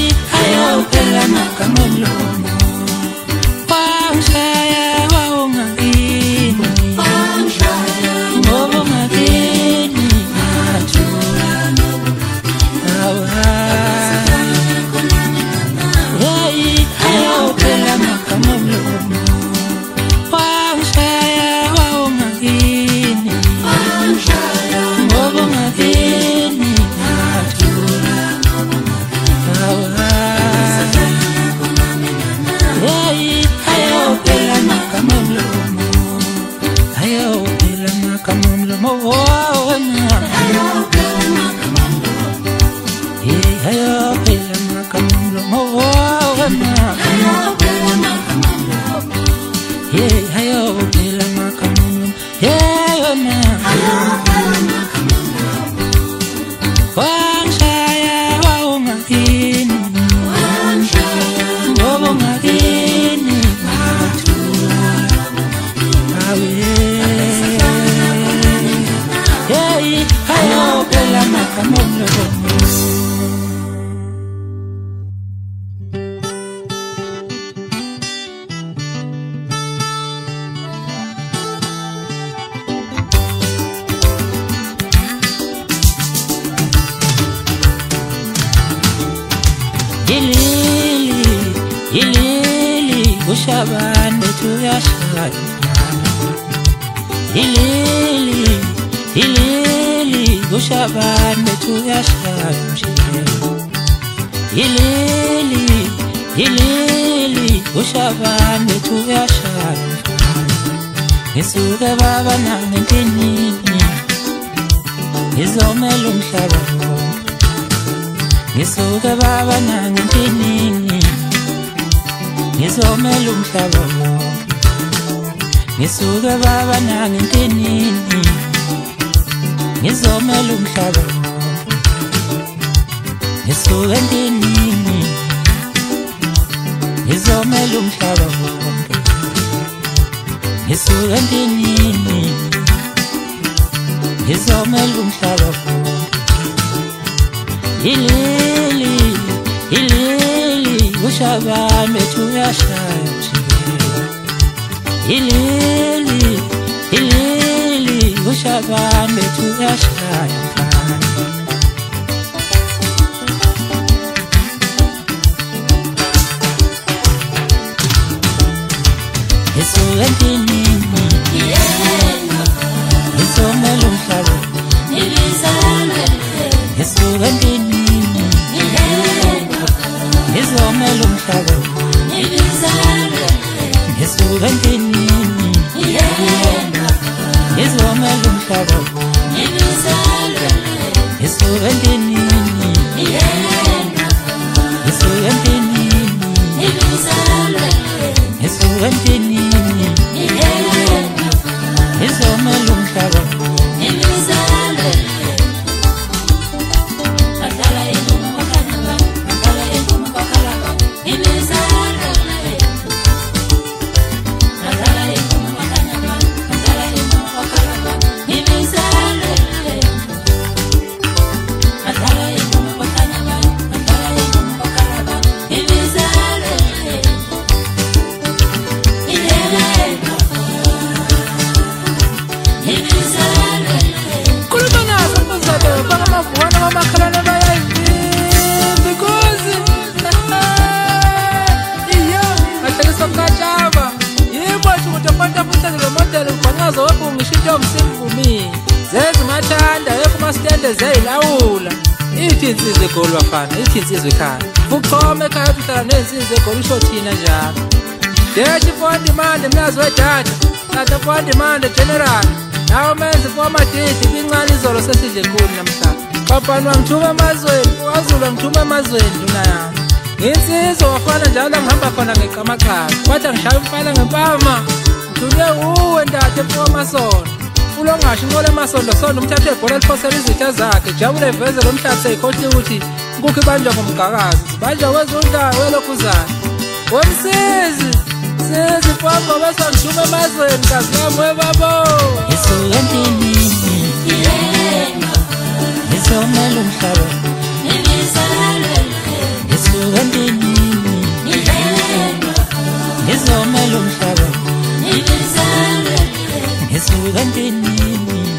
Ayaphela nakamlomo wangishaya wawungakini ngoba ungakini ngathula ayaphela nakamlomo wangishaya wawungakini ngoba ungakini ngathula ayaphela nakamlomo ayaphela nakamlomo wena ayaphela nakamlomo wena ayaphela nakamlomo wena wangishaya wawungakini ngoba ungakini ngathula ayaphela nakamlomo Ilili ushaban betu yashaya Ilili ushaban betu yashaya Ilili ushaban betu yashaya Ngisuke baba nangenini ngizomela umhlaba wonke Ngisuke baba nangenini ngizomela umhlaba wonke Ngisuke baba nangenini ngizomela umhlaba wonke Ngisuke entinini ngizomela umhlaba wonke Ngisuke entinini ngizomela umhlaba wonke Ilili ushaban betu yashaya Ilili ushaban betu yashaya Ngisuke entinini ngizomela umhlaba Ngisuke entinini ngizomela umhlaba Ngisuke entinini ngizomela umhlaba Ngisuke entinini ngisuke entinini ngisuke entinini ngizomela umhlaba zeyilawula ithi insizwe egoli bafana ithi insizwe ekhaya uqhome ekhaya uhlala nensizwe egoli usho thina njalo dethi for demand mlazi wedata tata for demand general nawo menze for madidi kwincane izolo sesidle ekhulu namhlanje bafana wangithuma emazweni ukwazulu ngithuma emazweni luna yami insizwe wafana njalo ngihamba khona ngeqamaxhaza kwathi ngishaya umfana ngempama ngithunye uwe ndade for masondo ulongasho inqola emasondo sondo umthathe ebhola liphosela izitha zakhe jabule veze lo mhlathi seyikhohle ukuthi kukho ibanjwa ngomgakazi zibanjwa kwezundlayo welokhuzana womsizi sizi kwakho bese ngithuma emazweni kazi yami webabo ngisuke entinini ngizomela umhlaba ngisuke nini